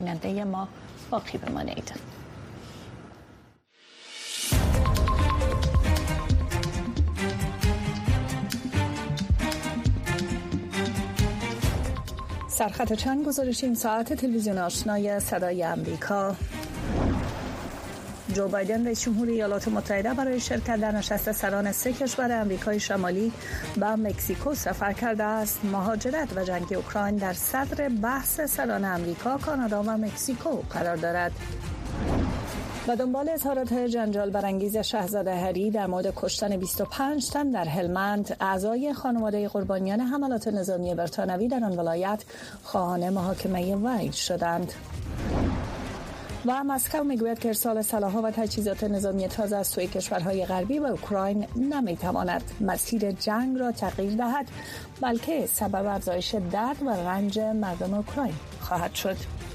بیننده ما باقی بمانید. سرخط چند گزارش این ساعت تلویزیون آشنای صدای امریکا. جو بایدن رئیس جمهور ایالات متحده برای شرکت در نشست سران 3 کشور آمریکای شمالی به مکزیکو سفر کرده است. مهاجرت و جنگ اوکراین در صدر بحث سران آمریکا، کانادا و مکزیکو قرار دارد. و دنبال اظهارات جنجال برانگیز شاهزاده هری در مورد کشتن 25 تن در هلمند، اعضای خانواده قربانیان حملات نظامی بریتانوی در آن ولایت خواهان محاکمه وی شدند. و مسکو میگوید که ارسال سلاح‌ها و تجهیزات نظامی تازه از سوی کشورهای غربی و اوکراین نمیتواند مسیر جنگ را تغییر دهد، بلکه سبب افزایش درد و رنج مردم اوکراین خواهد شد.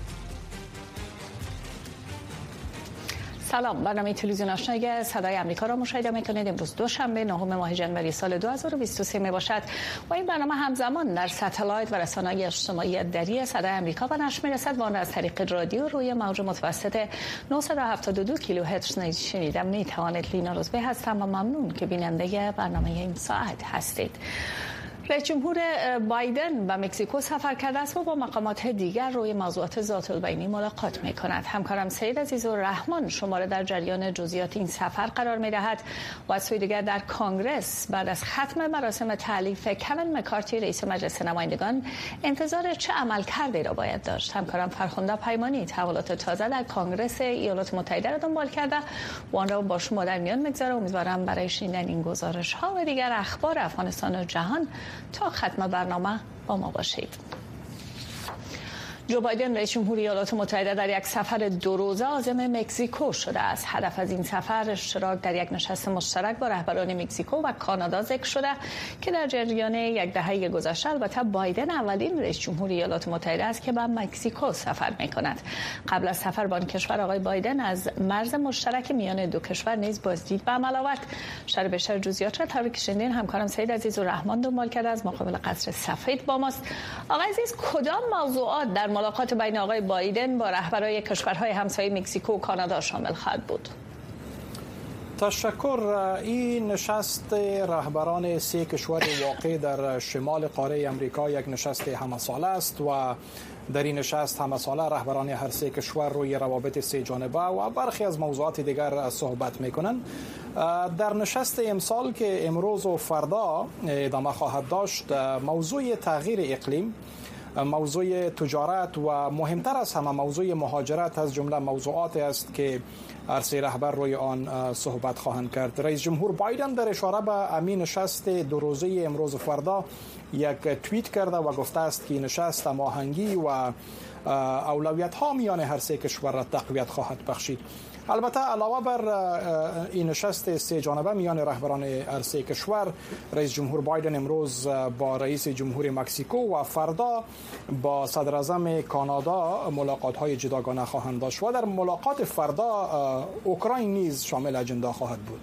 سلام، برنامه تلویزیون آشنای صدای آمریکا را مشاهده می‌کنید. امروز دوشنبه 9 ماه ژانویه سال 2023 میباشد و این برنامه همزمان در ستلایت و رسانه‌های اجتماعی دری صدای آمریکا به نشر می‌رسد و آن را از طریق رادیو روی موج متوسط 972 کیلوهرتز شنیده می‌توانید. لینا روزبه هستم و ممنون که بیننده برنامه این ساعت هستید. رئیس جمهور بایدن به مکزیکو سفر کرده است و با مقامات دیگر روی موضوعات ذات البینی ملاقات می‌کند. همکارم سید عزیزالرحمن شماره در جریان جزئیات این سفر قرار می‌دهد و از سوی دیگر در کنگره بعد از ختم مراسم تألیف کوین مکارتی رئیس مجلس نمایندگان انتظار چه عملکردی را باید داشت. همکارم فرخنده پیمانی تحولات تازه در کنگره ایالات متحده را دنبال کرده و آن را با شما در میان می‌گذارم. امیدوارم برای شنیدن این گزارش‌ها و دیگر اخبار افغانستان و جهان تا ختم برنامه با ما باشید. جو بایدن رئیس جمهور ایالات متحده در یک سفر 2 روزه عازم مکزیکو شده است. هدف از این سفر اشتراک در یک نشست مشترک با رهبران مکزیکو و کانادا ذکر شده که در جریان یک دهه گذشته البته بایدن اولین رئیس جمهور ایالات متحده است که به مکزیکو سفر می‌کند. قبل از سفر به آن کشور آقای بایدن از مرز مشترک میان دو کشور نیز بازدید به عمل آورد. شرح بیشتر جزئیات را طوری که شنیدین همکارم سید عزیزالرحمن دنبال کرده از مقابل قصر سفید با ماست. آقای عزیز، کدام موضوعات در ملاقات بین آقای بایدن با رهبران کشورهای همسایه مکزیکو و کانادا شامل خواهد بود؟ تشکر. این نشست رهبران 3 کشور واقع در شمال قاره امریکا یک نشست همه‌ساله است و در این نشست همه‌ساله رهبران هر 3 کشور روی روابط 3 جانبه و برخی از موضوعات دیگر صحبت می‌کنند. در نشست امسال که امروز و فردا ادامه خواهد داشت، موضوع تغییر اقلیم، موضوع تجارت و مهمتر از همه موضوع مهاجرت از جمله موضوعاتی است که هر 3 رهبر روی آن صحبت خواهند کرد. رئیس جمهور بایدن در اشاره به امین نشست 2 روزه امروز و فردا یک توییت کرده و گفته است که نشست هماهنگی و اولویت ها میان هر 3 کشور را تقویت خواهد بخشید. البته علاوه بر این نشست 3 جانبه میان رهبران هر 3 کشور، رئیس جمهور بایدن امروز با رئیس جمهور مکزیکو و فردا با صدر اعظم کانادا ملاقات‌های جداگانه خواهند داشت و در ملاقات فردا اوکراین نیز شامل اجندا خواهد بود.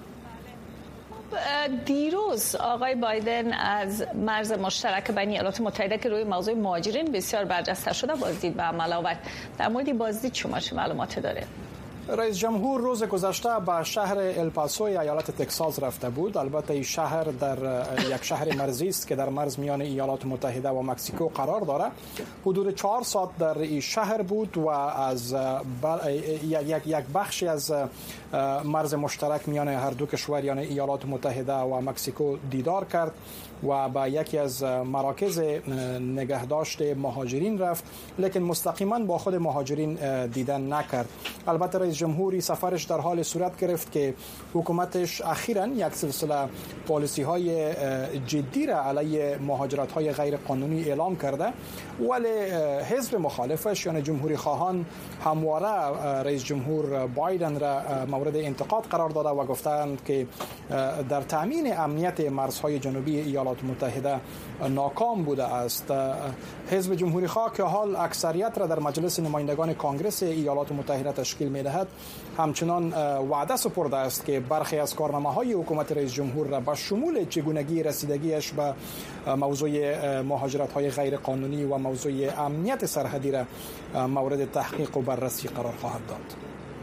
دیروز آقای بایدن از مرز مشترک بین ایالات متحده که روی موضوع مهاجرین بسیار برجسته شده بازدید به عمل آورد. در مورد بازدید شما چه معلوماتی داره؟ رئیس جمهور روز گذشته به شهر الپاسو ایالت تگزاس رفته بود. البته این شهر در یک شهر مرزی است که در مرز میان ایالات متحده و مکزیکو قرار دارد. حدود 4 ساعت در این شهر بود و از یک بخشی از مرز مشترک میان هر دو کشور یعنی ایالات متحده و مکزیکو دیدار کرد و به یکی از مراکز نگهداشت مهاجرین رفت، لیکن مستقیما با خود مهاجرین دیدن نکرد. البته رئیس جمهوری سفرش در حال صورت گرفت که حکومتش اخیراً یک سلسله پالیسی های جدی را علیه مهاجرت های غیر قانونی اعلام کرده، ولی حزب مخالفش یعنی جمهوری خواهان همواره رئیس جمهور بایدن را مورد انتقاد قرار داده و گفتند که در تامین امنیت مرزهای جنوبی ایالات متحده ناکام بوده است. حزب جمهوری خواه که حال اکثریت را در مجلس نمایندگان کنگره ایالات متحده تشکیل می‌دهد می‌دهد همچنان وعده سپرده است که برخی از کارنامه‌های حکومت رئیس جمهور را به شمول چگونگی رسیدگیش به موضوع مهاجرت‌های غیر قانونی و موضوع امنیت سرحدی را مورد تحقیق و بررسی قرار خواهد داد.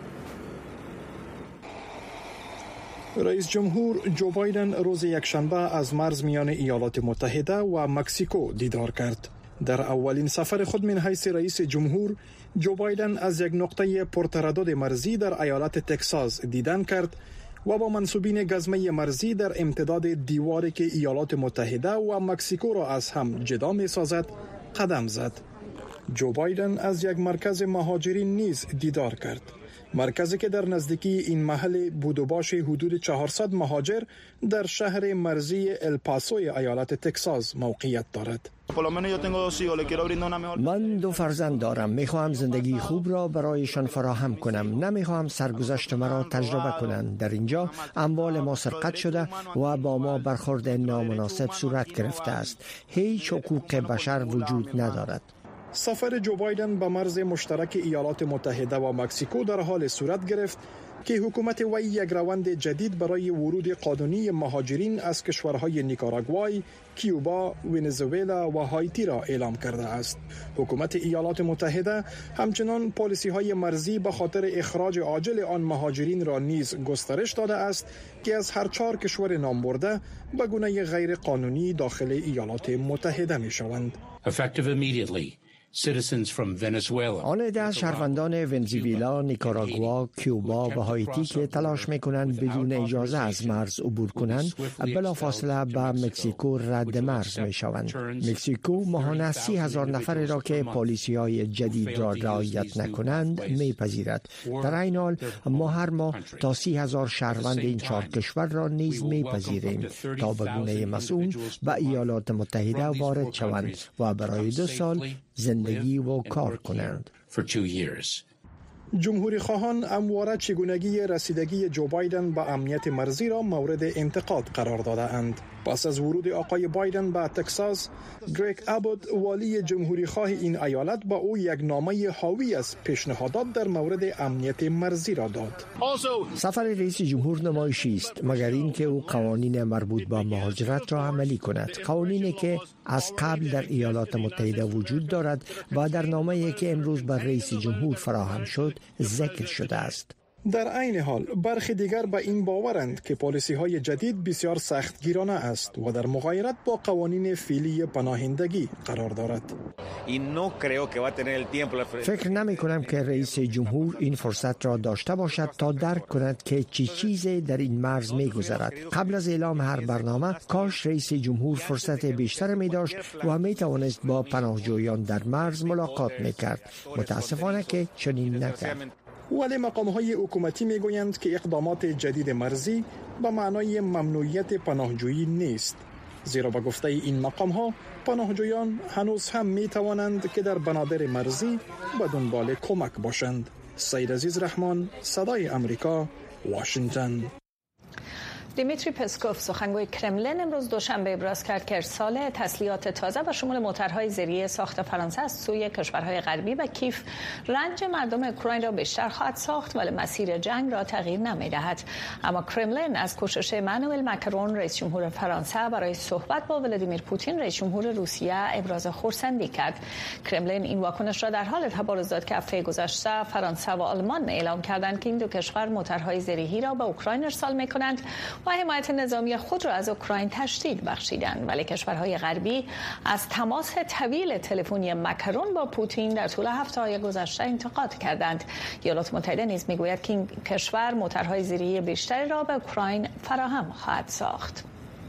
رئیس جمهور جو بایدن روز یکشنبه از مرز میان ایالات متحده و مکزیکو دیدار کرد. در اولین سفر خود من حیث رئیس جمهور، جو بایدن از یک نقطه پرتردد مرزی در ایالت تگزاس دیدن کرد و با منصوبین گزمه مرزی در امتداد دیواری که ایالات متحده و مکزیکو را از هم جدا می‌سازد قدم زد. جو بایدن از یک مرکز مهاجرین نیز دیدار کرد. مرکزی که در نزدیکی این محل بود و باش حدود 400 مهاجر در شهر مرزی الپاسوی ایالت تگزاس موقعیت دارد. من 2 فرزند دارم. میخواهم زندگی خوب را برایشان فراهم کنم. نمیخواهم سرگذشت مرا تجربه کنند. در اینجا اموال ما سرقت شده و با ما برخورد نامناسب صورت گرفته است. هیچ حقوق بشر وجود ندارد. سفر جو بایدن به مرز مشترک ایالات متحده و مکزیکو در حال صورت گرفت که حکومت وی یک روند جدید برای ورود قانونی مهاجرین از کشورهای نیکاراگوای، کیوبا، ونزوئلا و هایتی را اعلام کرده است. حکومت ایالات متحده همچنان پالیسی‌های مرزی به خاطر اخراج عاجل آن مهاجرین را نیز گسترش داده است که از هر 4 کشور نامبرده به گونه غیر قانونی داخل ایالات متحده می‌شوند. آن عده از شهروندان ونزوئلا، نیکاراگوا، کیوبا و هایتی که تلاش می‌کنند بدون اجازه از مرز عبور کنند، بلافاصله به مکزیکو رد مرز می‌شوند. مکزیکو ماهانه 30,000 نفر را که پالیسی‌های جدید را رعایت نکنند می‌پذیرد. در این حال ما هر ماه تا 30,000 شهروند این 4 کشور را نیز می‌پذیریم تا به گونه مسئول به ایالات متحده وارد شوند و برای 2 سال زندگی و کار کنند. جمهوری خواهان همواره چگونگی رسیدگی جو بایدن به امنیت مرزی را مورد انتقاد قرار داده اند. پس از ورود آقای بایدن به تگزاس، گریگ ابوت، والی جمهوری خواه این ایالت، با او یک نامه حاوی از پیشنهادات در مورد امنیت مرزی را داد. سفر رئیس جمهور نمایشی است، مگر اینکه او قوانین مربوط به مهاجرت را عملی کند. قوانینی که از قبل در ایالات متحده وجود دارد و در نامه‌ای که امروز بر رئیس جمهور فراهم شد ذکر شده است. در عین حال برخی دیگر به این باورند که پالیسی‌های جدید بسیار سختگیرانه است و در مغایرت با قوانین فعلی پناهندگی قرار دارد. فکر نمی‌کنم که رئیس جمهور این فرصت را داشته باشد تا درک کند که چه چیزی در این مرز می‌گذرد. قبل از اعلام هر برنامه کاش رئیس جمهور فرصت بیشتر می‌داشت و می‌توانست با پناهجویان در مرز ملاقات می‌کرد. متاسفانه که چنین نکرد. ولی مقام‌های حکومتی می‌گویند که اقدامات جدید مرزی به معنای ممنوعیت پناهجویی نیست، زیرا به گفته این مقام‌ها پناهجویان هنوز هم می‌توانند که در بنادر مرزی به دنبال کمک باشند. سید عزیز رحمان، صدای امریکا، واشنگتن. دیمیتری پسکوف، سخنگوی کرملین، امروز دوشنبه ابراز کرد که ارسال تسلیحات تازه و شمول موترهای زیری ساخت فرانسه از سوی کشورهای غربی و کیف رنج مردم اوکراین را بیشتر خواهد ساخت، ولی مسیر جنگ را تغییر نمی‌دهد. اما کرملین از کوشش امانوئل ماکرون، رئیس جمهور فرانسه، برای صحبت با ولادیمیر پوتین، رئیس جمهور روسیه، ابراز خرسندی کرد. کرملین این واکنش را در حال تبارز داد که هفته گذشته فرانسه و آلمان اعلام کردند که این 2 کشور موترهای زیری را به اوکراین ارسال می‌کنند و حمایت نظامی خود را از اوکراین تشدید بخشیدند. ولی کشورهای غربی از تماس طویل تلفنی ماکرون با پوتین در طول هفته‌های گذشته انتقاد کردند. ایالات متحده نیز میگوید که این کشور موترهای زیری بیشتری را به اوکراین فراهم خواهد ساخت.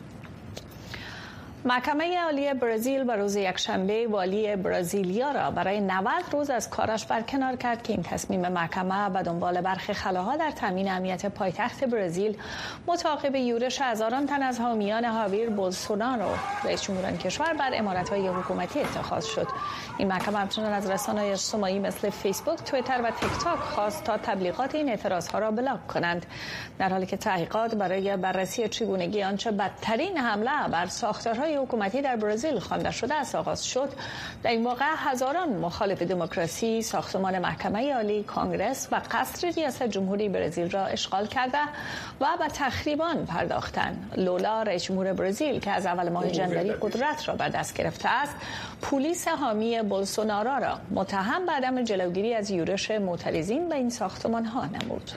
محکمه عالی برزیل به روز یکشنبه والی برزیلیا را برای 90 روز از کارش برکنار کرد که این تصمیم محکمه به دنبال برخی خلاها در تامین امنیت پایتخت برزیل متعاقب یورش هزاران تن از حامیان هاویر بولسونارو، رئیس جمهور کشور، بر امارت‌های حکومتی اتخاذ شد. این محکمه همچنین از رسانه‌های اجتماعی مثل فیسبوک، توییتر و تیک تاک خواست تا تبلیغات این اعتراضها را بلاک کنند، در حالی که تحقیقات برای بررسی چگونگی آنچه بدترین حمله بر ساختارهای های حکومتی در برزیل خوانده شده است آغاز شد. در این واقعه هزاران مخالف دموکراسی ساختمان محکمه عالی، کانگرس و قصر ریاست جمهوری برزیل را اشغال کرده و به تخریبان پرداختند. لولا رئیس جمهور برزیل که از اول ماه ژانویه قدرت را به دست گرفته است، پلیس حامی بولسونارو را متهم به عدم جلوگیری از یورش معترضین به این ساختمان ها نمود.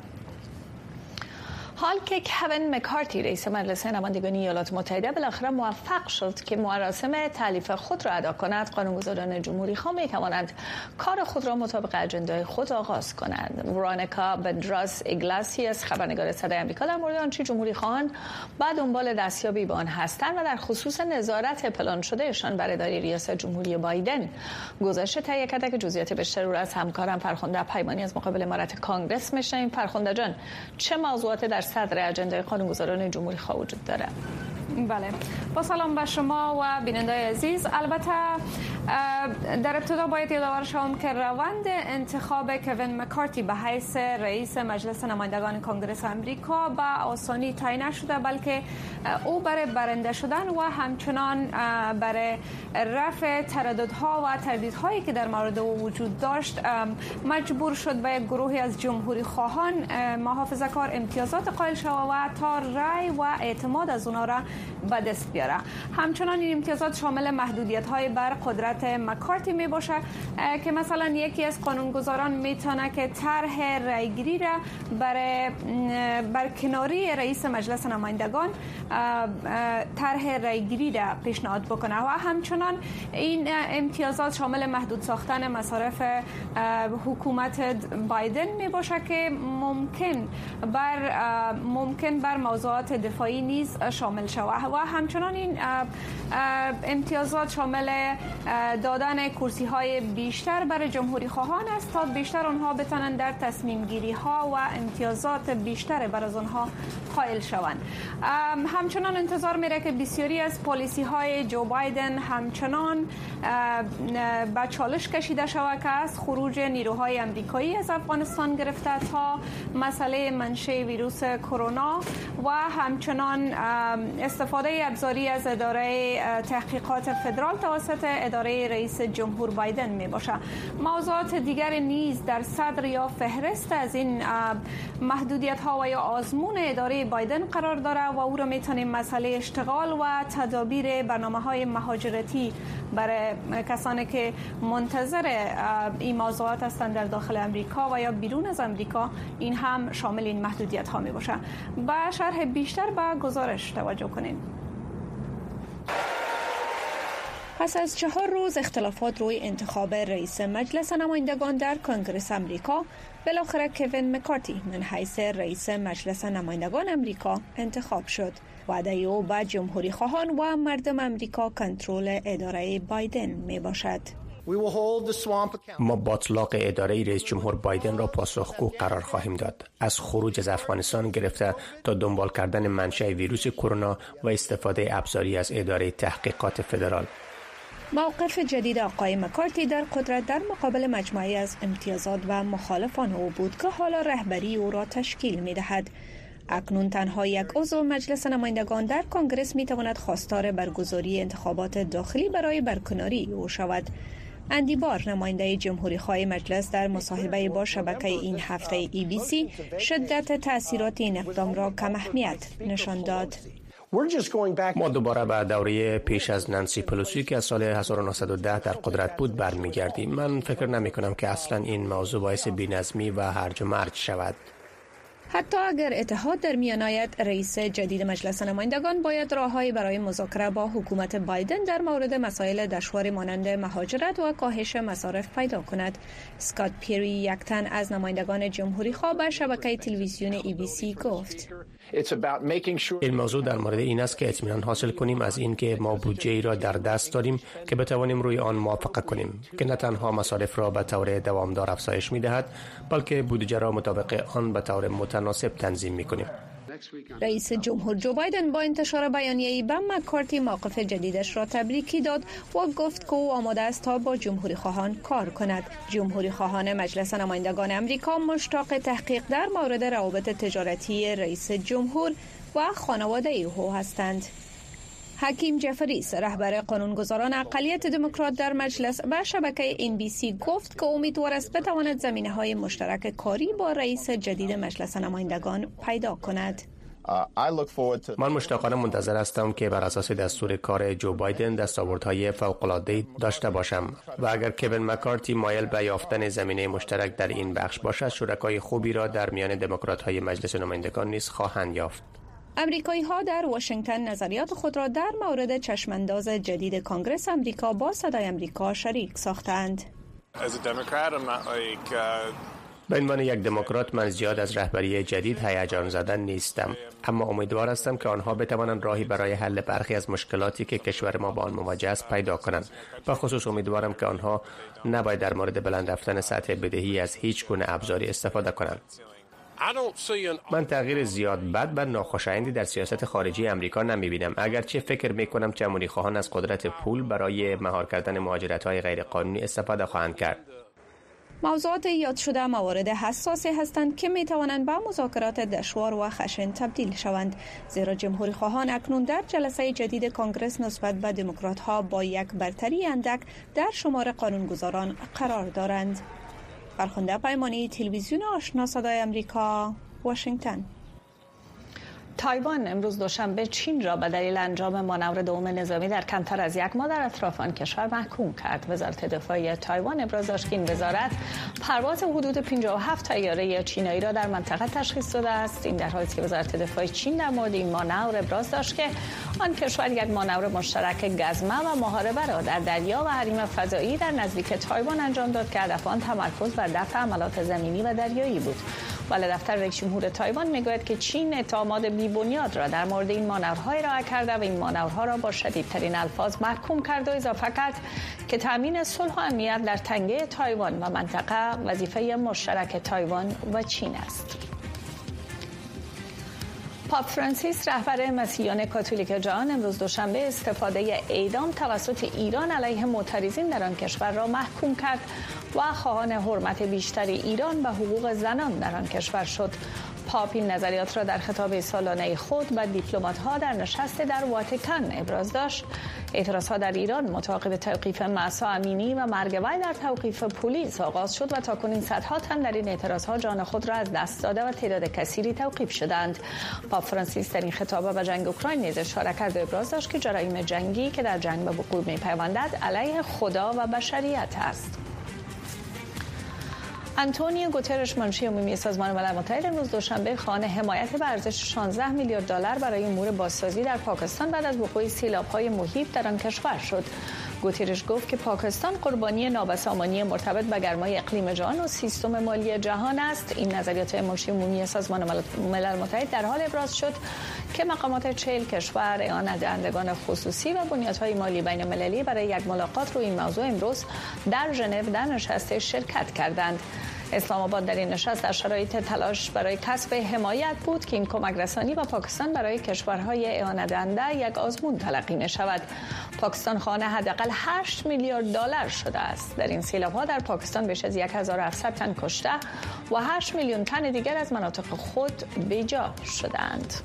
حال که کوین مکارتی رئیس مجلس نمایندگان ایالات متحده بالاخره موفق شد که مراسم تألیف خود را ادا کند، قانونگذاران جمهوری خواه می توانند کار خود را مطابق اجندای خود آغاز کنند. ورانیکا بندراس ایگلاسیاس، خبرنگار صدای آمریکا، در مورد آنچه جمهوری خواهان با دنبال دستیابی به آن هستند و در خصوص نظارت پلان شدهشان بر اداره ریاست جمهوری بایدن گزارش تهیه کرده که جزئیات بیشتر را از همکارم فرخنده پیمانی از مقابل امارات کانگرس میشنویم. فرخنده جان، چه موضوعاتی در صدر اجندای قانونگذاران جمهوری خواه وجود داره؟ بله، با سلام به شما و بینندگان عزیز. البته در ابتدا باید یادآور شوم که روند انتخاب کوین مکارتی به حیث رئیس مجلس نمایندگان کانگرس آمریکا به آسانی طی نشده، بلکه او برای برنده شدن و همچنان برای رفع ترددها و تردیدهایی که در مورد او وجود داشت مجبور شد به یک گروهی از جمهوری خواهان محافظه‌کار امتیازات قائل شود و تا رأی و اعتماد از اونا را به دست بیاره. همچنان این امتیازات شامل محدودیت‌های بر قدرت مکارتی می باشه که مثلا یکی از قانونگذاران میتونه که طرح رأیگیری را بر کناری رئیس مجلس نمایندگان طرح رأیگیری را پیشنهاد بکنه و همچنان این امتیازات شامل محدود ساختن مصارف حکومت بایدن می باشه که ممکن بر موضوعات دفاعی نیز شامل شود و همچنان این امتیازات شامل دادن کرسی های بیشتر برای جمهوری خواهان است تا بیشتر آنها بتانند در تصمیم گیری ها و امتیازات بیشتر بر از آنها قائل شوند. همچنان انتظار میره که بسیاری از پالیسی های جو بایدن همچنان به چالش کشیده شود که از خروج نیروهای آمریکایی از افغانستان گرفته تا مسئله منشأ ویروس کرونا و همچنان استفاده ابزاری از اداره تحقیقات فدرال توسط اداره رئیس جمهور بایدن می باشه. موضوعات دیگر نیز در صدر یا فهرست از این محدودیت ها و یا آزمون اداره بایدن قرار داره و او را میتونیم مسئله اشتغال و تدابیر برنامه‌های مهاجرتی برای کسانی که منتظر این موضوعات هستند در داخل امریکا و یا بیرون از امریکا، این هم شامل این محدودیت ها می باشه. با شرح بیشتر به گزارش توجه کنید. پس از 4 روز اختلافات روی انتخاب رئیس مجلس نمایندگان در کنگره آمریکا، بالاخره کوین مکارتی من حیث رئیس مجلس نمایندگان آمریکا انتخاب شد. وعده او به جمهوری خواهان و مردم آمریکا کنترل اداره بایدن می باشد. ما با اطلاق اداره رئیس جمهور بایدن را پاسخگو قرار خواهیم داد، از خروج از افغانستان گرفته تا دنبال کردن منشأ ویروس کرونا و استفاده ابزاری از اداره تحقیقات فدرال. موقف جدید آقای مکارتی در قدرت در مقابل مجموعی از امتیازات و مخالفان او بود که حالا رهبری او را تشکیل می دهد. اکنون تنها یک عضو مجلس نمایندگان در کنگرس می تواند خواستار برگزاری انتخابات داخلی برای برکناری او شود. اندی بار، نماینده جمهوری خواه مجلس، در مصاحبه با شبکه این هفته ABC شدت تأثیرات این اقدام را کم اهمیت نشان داد. ما دوباره به دوره پیش از نانسی پلوسی که از سال 1910 در قدرت بود برمیگردیم. من فکر نمی کنم که اصلا این موضوع باعث بی‌نظمی و هرج و مرج شود. حتی اگر اتحاد در میان آید، رئیس جدید مجلس نمایندگان باید راههایی برای مذاکره با حکومت بایدن در مورد مسائل دشواری مانند مهاجرت و کاهش مصارف پیدا کند. اسکات پیری، یک تن از نمایندگان جمهوری خواه، به شبکه تلویزیون ABC گفت: این موضوع در مورد این است که اطمینان حاصل کنیم از این که ما بودجه‌ای را در دست داریم که بتوانیم روی آن موافقه کنیم که نه تنها مصارف را به طور دوامدار افزایش می‌دهد، بلکه بودجه را مطابق آن به طور متناسب تنظیم می‌کنیم. رئیس جمهور جو بایدن با انتشار بیانیه‌ای به مکارتی موقف جدیدش را تبریکی داد و گفت که او آماده است تا با جمهوری خواهان کار کند. جمهوری خواهان مجلس نمایندگان آمریکا مشتاق تحقیق در مورد روابط تجارتی رئیس جمهور و خانواده او هستند. حکیم جفریس رهبر قانونگذاران اقلیت دموکرات در مجلس به شبکه NBC گفت که امیدوار است بتواند زمینه‌های مشترک کاری با رئیس جدید مجلس نمایندگان پیدا کند. من مشتاقانه منتظر هستم که بر اساس دستور کار جو بایدن دستاوردهای فوق‌العاده داشته باشم و اگر کوین مکارتی مایل به یافتن زمینه مشترک در این بخش باشد، شرکای خوبی را در میان دموکرات‌های مجلس نمایندگان نیز خواهند یافت. امریکایی‌ها در واشنگتن نظریات خود را در مورد چشمانداز جدید کانگرس امریکا با صدای امریکا شریک ساختند. به عنوان یک دموکرات من زیاد از رهبری جدید هیجان زده نیستم، اما امیدوار هستم که آنها بتوانند راهی برای حل برخی از مشکلاتی که کشور ما با آن مواجه است پیدا کنند. به خصوص امیدوارم که آنها نباید در مورد بلند رفتن سطح بدهی از هیچ گونه ابزاری استفاده کنند. من تغییر زیاد بد و ناخوشایندی در سیاست خارجی امریکا نمی‌بینم، اگرچه فکر می‌کنم جمهوری خواهان از قدرت پول برای مهار کردن مهاجرت‌های غیرقانونی استفاده خواهند کرد. موضوعات یاد شده موارد حساسی هستند که می توانند به مذاکرات دشوار و خشن تبدیل شوند، زیرا جمهوری خواهان اکنون در جلسه جدید کانگرس نسبت به دموکرات ها با یک برتری اندک در شمار قانونگذاران قرار دارند. فرخنده پیمانی، تلویزیون آشنا صدای امریکا، واشنگتن. تایوان امروز دوشنبه چین را به دلیل انجام مانور دوم نظامی در کمتر از یک ماه در اطراف آن کشور محکوم کرد. وزارت دفاع تایوان ابراز داشت که این وزارت پرواز حدود 57 طیاره چینایی را در منطقه تشخیص داده است. این در حالی است که وزارت دفاع چین در مورد این مانور ابراز داشت که آن کشور یک مانور مشترک گزمه و محاربه را در دریا و حریم فضایی در نزدیک تایوان انجام داد که هدف آن تمرکز بر دفع حملات زمینی و دریایی بود. ولی دفتر رئیس جمهور تایوان میگوید که چین اتهامات بی‌بنیاد را در مورد این مانورها ارائه کرده و این مانورها را با شدیدترین الفاظ محکوم کرد و اضافه کرد که تامین صلح و امنیت در تنگه تایوان و منطقه وظیفه مشترک تایوان و چین است. پاپ فرانسیس رهبر مسیحیان کاتولیک جهان امروز دوشنبه استفاده اعدام توسط ایران علیه معترضین در آن کشور را محکوم کرد و خواهان حرمت بیشتر ایران به حقوق زنان در آن کشور شد. پاپ این نظریات را در خطاب سالانه خود به دیپلمات‌ها در نشست در واتیکان ابراز داشت. اعتراض‌ها در ایران متعاقب توقیف مهسا امینی و مرگ وی در توقیف پلیس آغاز شد و تاکنون صدها تن در این اعتراض‌ها جان خود را از دست داده و تعداد کثیری توقیف شدند. پاپ فرانسیس در این خطاب به جنگ اوکراین نیز اشاره کرد و ابراز داشت که جرایم جنگی که در جنگ به وقوع می‌پیوندد علیه خدا و بشریت است. آنتونیو گوترش منشی عمومی سازمان ملل متحد امروز دوشنبه خواهان حمایت به ارزش 16 میلیارد دلار برای امور بازسازی در پاکستان بعد از وقوع سیلاب‌های مهیب در آن کشور شد. گوترش گفت که پاکستان قربانی نابسامانی مرتبط به گرمای اقلیم جهان و سیستم مالی جهان است. این نظریات منشی عمومی سازمان ملل متحد در حال ابراز شد که مقامات 40 کشور، اعانت دهندگان خصوصی و بنیادهای مالی بین‌المللی برای یک ملاقات روی این موضوع امروز در ژنو در نشست شرکت کردند. اسلام آباد در این نشست در شرایط تلاش برای کسب حمایت بود که این کمک رسانی و پاکستان برای کشورهای اعانت دهنده یک آزمون تلقی می شود. پاکستان خواهان حداقل 8 میلیارد دلار شده است. در این سیلاب‌ها در پاکستان بیش از 1700 تن کشته و 8 میلیون تن دیگر از مناطق خود بیجا شدند.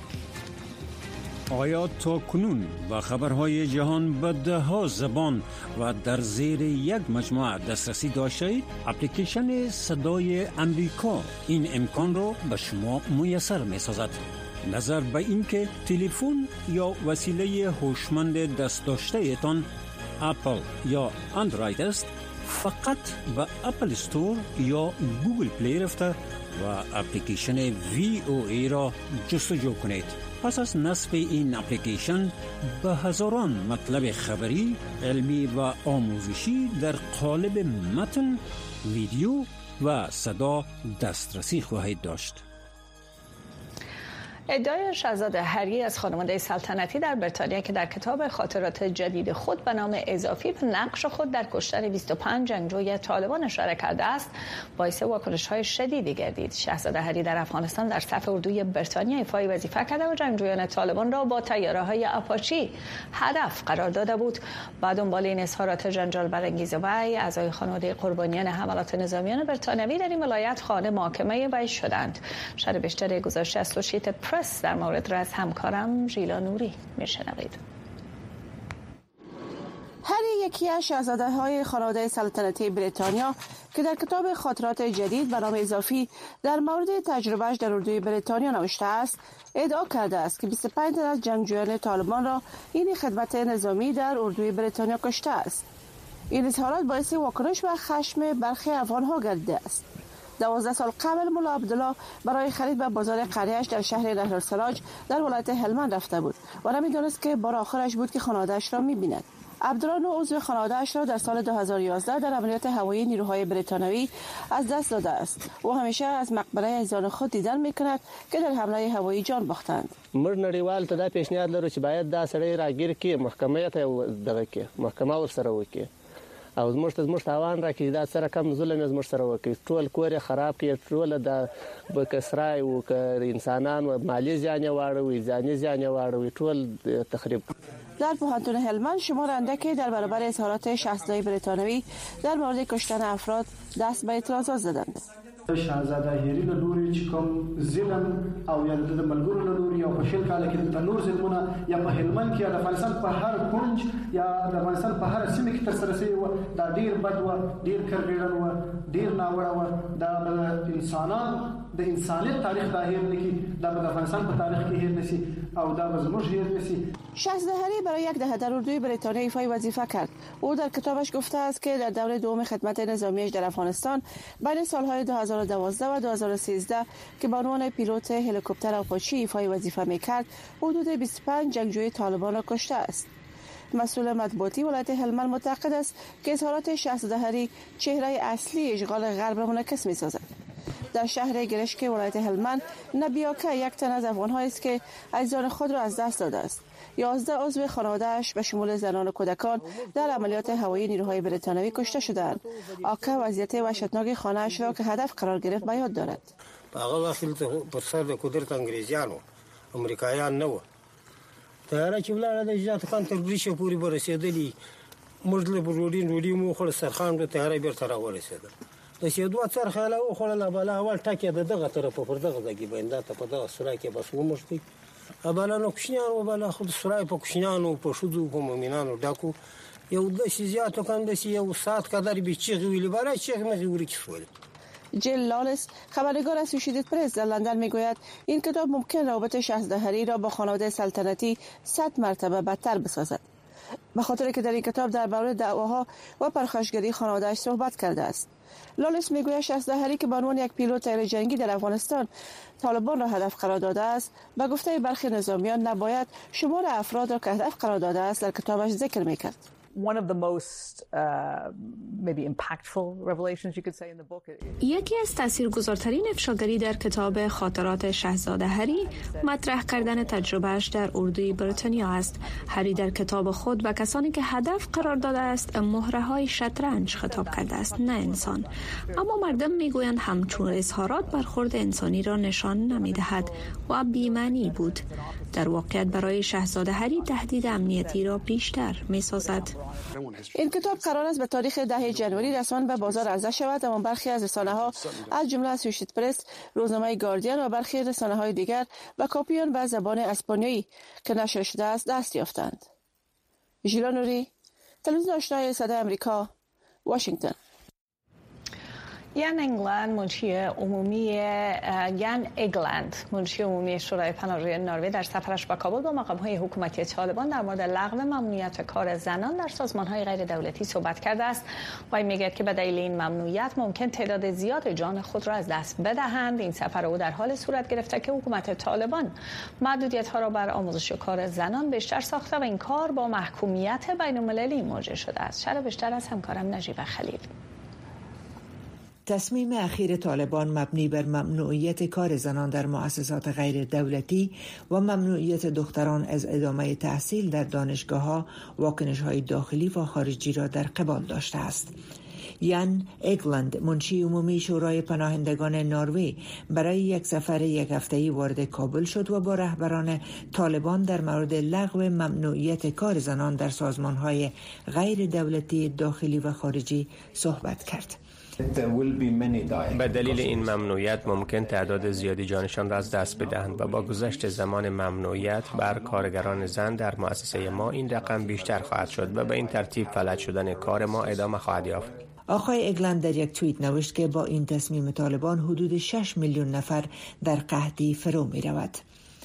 آیا تا کنون با خبرهای جهان به 10 زبان و در زیر یک مجموعه دسترسی داشتید؟ اپلیکیشن صدای امریکا این امکان را به شما میسر می‌سازد. نظر به این که تلفن یا وسیله هوشمند دست داشته تان اپل یا اندروید است، فقط به اپل استور یا گوگل پلی رفته و اپلیکیشن VOA را جستجو کنید. پس از نصب این اپلیکیشن به هزاران مطلب خبری، علمی و آموزشی در قالب متن، ویدیو و صدا دسترسی خواهید داشت. ادعای شاهزاده هری از خانواده سلطنتی در بریتانیا که در کتاب خاطرات جدید خود به نام اضافی به نقش خود در کشتن 25 جنگجوی طالبان اشاره کرده است، باعث واکنش‌های شدیدی گردید. شاهزاده هری در افغانستان در صف اردوی بریتانیا ایفای وظیفه کرده و جنگجویان طالبان را با طیاره‌های آپاچی هدف قرار داده بود. بعد دنبال این اظهارات جنجال برانگیز وی، اعضای خانواده قربانیان حملات نظامیان بریتانیایی در این ولایت خانه محاکمه وی شدند. شرح بیشتر گزارش اسوسییتد پرس در مورد را از همکارم ژیلا نوری میشنوید. یکی از شاهزاده‌های خانواده سلطنتی بریتانیا که در کتاب خاطرات جدید به نام اضافی در مورد تجربهش در اردوی بریتانیا نوشته است، ادعا کرده است که 25 تن از جنگجویان طالبان را این خدمت نظامی در اردوی بریتانیا کشته است. این اظهارات باعث واکنش و خشم برخی افغان‌ها گردیده است. 12 سال قبل ملا عبدالله برای خرید به بازار قریه‌اش در شهر نهرالسراج در ولایت هلمند رفته بود و نمی‌دانست که بار آخرش بود که خانواده‌اش را می‌بیند. عبدالله عضو خانواده‌اش را در سال 2011 در عملیات هوایی نیروهای بریتانیایی از دست داده است و همیشه از مقبره عزیزان خود دیدن می‌کند که در حمله هوایی جان باختند. موږ نړیوال ته دا پیشنهاد لرو چې باید دا سړی راګیر کړي، محکمې ته دغه کې محکمه ورسره وکړي او زموږ تاوان راکړي، دا سره کم ظلم زموږ سره وکړي، ټول کور خراب کړي، ټول د کسرای او انسانان و مالی زیان واړوي، ځاني زیان واړوي، ټول تخریب. در پوهنتون هلمند شمار اندکی در برابر اظهارات شاهزاده بریتانیایی در مورد کشتن افراد دست به اعتراضات زدند. شاهزاده هری له لوري چې کوم ظلم او یا د ملګرو له لوري او په شل کال کې د نور ظلمونه یا په هلمند کې یا د افغانستان په هر کونج یا د افغانستان په هر سیمه کې ترسره شوی و، دا ډیر بد و، ډیر کړګړن و، ډیر ناوړه و، دا انسانان د انسانیت تاریخ دا هیر نکي، دا د افغانستان په تاریخ کې هیر نشي او دا زموږ هیر نشي. شاهزاده هری برای یک دهه در اردوی بریتانیا ایفای وظیفه کرد. او در کتابش گفته است که در دوره دوم خدمت نظامیش در افغانستان بین سالهای 2012 و 2013 که به عنوان پیلوت هلیکوپتر آپاچی ایفای وظیفه میکرد، حدود 25 جنگجوی طالبان را کشته است. مسئول مطبوعاتی ولایت هلمند معتقد است که اظهارات شاهزاده هری چهره اصلی اشغال غرب را منعکس می‌سازد. در شهر گرشک ولایت هلمند نبیاکه یک تن از افغان‌هایی است که عزیزان خود را از دست داده است. 11 عضو خانواده‌اش به شمول زنان و کودکان در عملیات هوایی نیروهای بریتانیایی کشته شدند. آکه وضعیت وحشتناک خانه‌اش را که هدف قرار گرفت به یاد دارد. هغه وخت پر سر د قدرت انګریزیانو امریکایان نه و. طیاره چې ولاړه د اجازه تر بریښه پوری ورسېدلی، موږ له ډوډۍ مو خور سرخان د طیاره بیرته راورسېده. د سیدو څر خاله او خړل بالا اول ټاکه دغه طرف پر دغه ځای باندې ته په دغه سره کې بس ومشتي بالا نو کوشنیانو بالا خود سره په کوشنیانو په شودو په مؤمنانو ډاکو یو د سیزیاتو کاندسی یو ساعت قدر بیچی ویلی بالا چیغ مزوری کیسول. جل لالس خبرنگار اسوسییتد پرس در لندن میگوید این کتاب ممکن رابطه شاهزاده هری را با خانواده سلطنتی 100 مرتبه بدتر بسازد، به خاطر که در این کتاب درباره دعواها و پرخاشگری خانواده‌اش صحبت کرده است. لالس میگوید شاهزاده هری که به عنوان یک پیلوت غیر جنگی در افغانستان طالبان را هدف قرار داده است، به گفته برخی نظامیان نباید شمار افراد را که هدف قرار داده است در کتابش ذکر میکرد. یکی از تاثیرگذارترین افشاگری در کتاب خاطرات شاهزاده هری مطرح کردن تجربهش در اردوی بریتانیا است. هری در کتاب خود به کسانی که هدف قرار داده است مهره‌های شطرنج خطاب کرده است، نه انسان. اما مردم میگویند همچون اظهارات برخورد انسانی را نشان نمیدهد و بی‌معنی بود. در واقعیت برای شاهزاده هری تهدید امنیتی را بیشتر می‌سازد. این کتاب قرار است به تاریخ 10 ژانویه رسما به بازار عرضه شود، اما برخی از رسانه‌ها از جمله اسوسییتد پرس، روزنامه گاردین و برخی رسانه‌های دیگر به کپی آن به زبان اسپانیایی که نشر شده است دست یافتند. ژیلا نوری، تلویزیون آشنای صدای آمریکا، واشنگتن. یان اگلند منشی عمومی شورای پناهجویان نروژ در سفرش به کابل با مقام‌های حکومتی طالبان در مورد لغو ممنوعیت کار زنان در سازمان‌های غیر دولتی صحبت کرده است. و میگوید که به دلیل این ممنوعیت ممکن تعداد زیاد جان خود را از دست بدهند. این سفر او در حال صورت گرفته که حکومت طالبان محدودیت‌ها را بر آموزش کار زنان بیشتر ساخته و این کار با محکومیت بین‌المللی مواجه شده است. شرح بیشتر از همکارم نجیب خلیل. تصمیم اخیر طالبان مبنی بر ممنوعیت کار زنان در مؤسسات غیر دولتی و ممنوعیت دختران از ادامه تحصیل در دانشگاه‌ها واکنش‌های داخلی و خارجی را در قبال داشته است. یان اگلند منشی عمومی شورای پناهندگان نروژ برای یک سفر یک هفته‌ای وارد کابل شد و با رهبران طالبان در مورد لغو ممنوعیت کار زنان در سازمان‌های غیر دولتی داخلی و خارجی صحبت کرد. به دلیل این ممنوعیت ممکن تعداد زیادی جانشان را از دست بدهند و با گذشت زمان ممنوعیت بر کارگران زن در مؤسسه ما این رقم بیشتر خواهد شد و به این ترتیب فلج شدن کار ما ادامه خواهد یافت. آقای اگلند در یک توییت نوشت که با این تصمیم طالبان حدود 6 میلیون نفر در قحطی فرو می رود.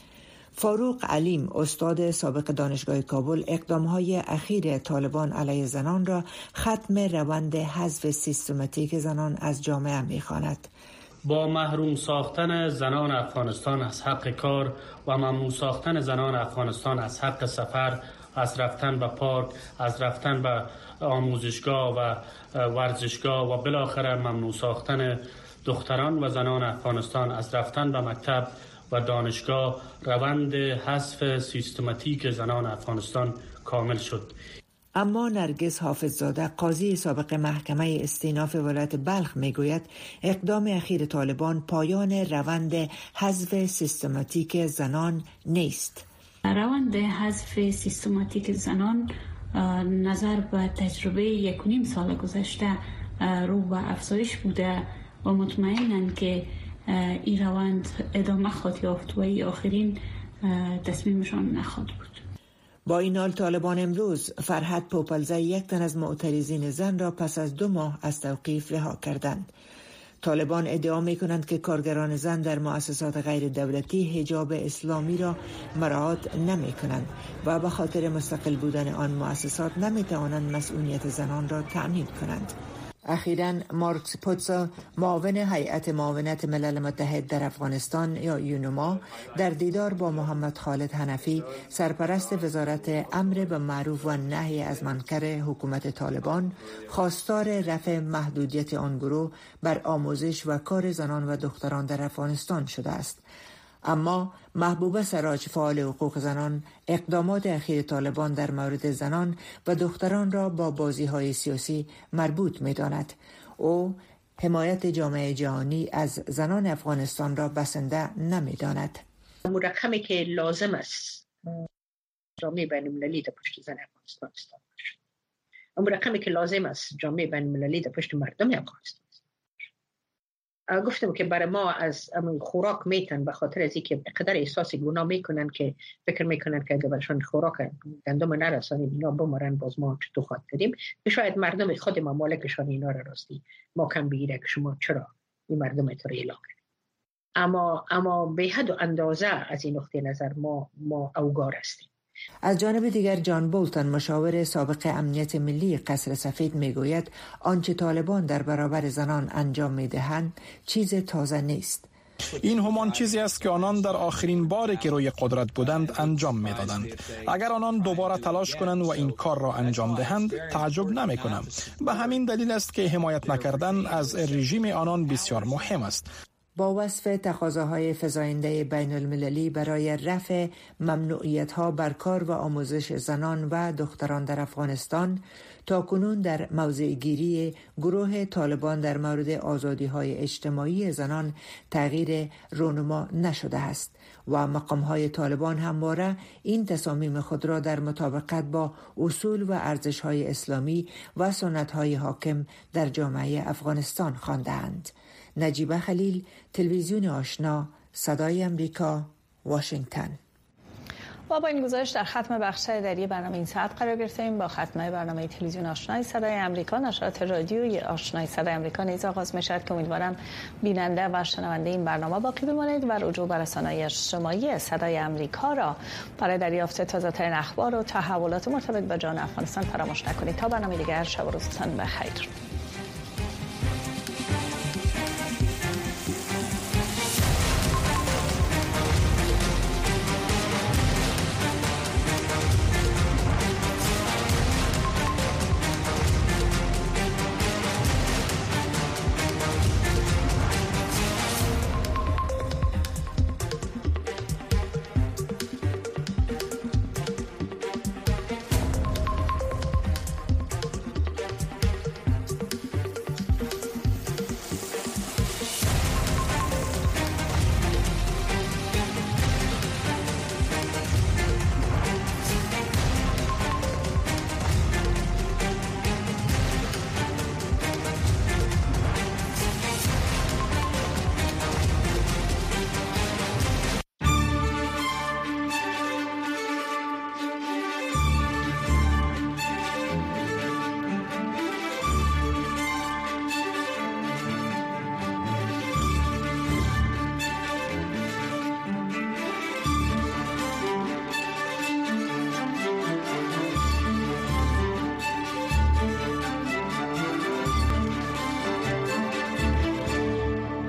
فاروق علیم استاد سابق دانشگاه کابل اقدامهای اخیر طالبان علیه زنان را ختم روند حذف سیستماتیک زنان از جامعه می‌خواند. با محروم ساختن زنان افغانستان از حق کار و ممنوع ساختن زنان افغانستان از حق سفر، از رفتن به پارک، از رفتن به آموزشگاه و ورزشگاه و بالاخره ممنوع ساختن دختران و زنان افغانستان از رفتن به مکتب و دانشگاه، روند حذف سیستماتیک زنان افغانستان کامل شد. اما نرگس حافظزاده قاضی سابق محکمه استیناف ولایت بلخ میگوید اقدام اخیر طالبان پایان روند حذف سیستماتیک زنان نیست. روند حذف سیستماتیک زنان نظر به تجربه 1.5 سال گذشته رو به افزایش بوده و مطمئنند که این روند ادامه خواهد یافت و این آخرین تصمیمشان نخواهد بود. با این حال طالبان امروز فرحت پوپلزی یک تن از معترضین زن را پس از 2 ماه از توقیف رها کردند. طالبان ادعا می کنند که کارگران زن در مؤسسات غیر دولتی حجاب اسلامی را مراعات نمی کنند و به خاطر مستقل بودن آن مؤسسات نمی توانند مسئولیت زنان را تأمین کنند. اخیراً مارکس پوتسا معاون هیئت معاونت ملل متحد در افغانستان یا یونما در دیدار با محمد خالد حنفی سرپرست وزارت امر به معروف و نهی از منکر حکومت طالبان خواستار رفع محدودیت آن گروه بر آموزش و کار زنان و دختران در افغانستان شده است. اما محبوبه سراج فعال حقوق زنان اقدامات اخیر طالبان در مورد زنان و دختران را با بازی‌های سیاسی مربوط می‌داند. او حمایت جامعه جهانی از زنان افغانستان را بسنده نمی‌داند. رقمی که لازم است جامعه بین‌المللی در پشت زن افغانستان است. اما رقمی که لازم است جامعه بین‌المللی در پشت مردم افغانستان. گفتم که برای ما از خوراک میتن به خاطر از اینکه قدر احساس گناه میکنن که فکر میکنن که اگه برشان خوراک گندم نرسانیم اینا بمرن باز ما چطور خواهد کردیم که شاید مردم خود ممالکشان اینا را راستی ما کم بگیره که شما چرا این مردم ایتر اعلام کنیم. اما به حد و اندازه از این نقطه نظر ما اوگار هستیم. از جانب دیگر جان بولتون مشاور سابق امنیت ملی قصر سفید میگوید آنچه طالبان در برابر زنان انجام میدهند چیز تازه نیست. این همان چیزی است که آنان در آخرین باری که روی قدرت بودند انجام میدادند. اگر آنان دوباره تلاش کنند و این کار را انجام دهند تعجب نمی کنم. به همین دلیل است که حمایت نکردن از رژیم آنان بسیار مهم است. با وصف تقاضاهای فزاینده بین المللی برای رفع ممنوعیت‌ها بر کار و آموزش زنان و دختران در افغانستان، تاکنون در موضع گیری گروه طالبان در مورد آزادی‌های اجتماعی زنان تغییر رونما نشده است و مقام‌های طالبان همواره این تصامیم خود را در مطابقت با اصول و ارزش‌های اسلامی و سنت‌های حاکم در جامعه افغانستان خوانده‌اند. نجیبه خلیل، تلویزیون آشنا، صدای امریکا، واشنگتن. با این گزارش در ختم بخش دری برنامه این ساعت قرار گرفتیم. با ختم برنامه تلویزیون آشنای صدای امریکا، نشرات رادیویی آشنای صدای امریکا نیز آغاز می‌شود که امیدوارم بیننده و شنونده این برنامه باقی بمانید و رجوع به رسانه‌های اجتماعی صدای امریکا را برای دریافت تازه‌ترین اخبار و تحولات مرتبط با جان افغانستان فراموش نکنید. تا برنامه دیگر، شب و روزتان بخیر.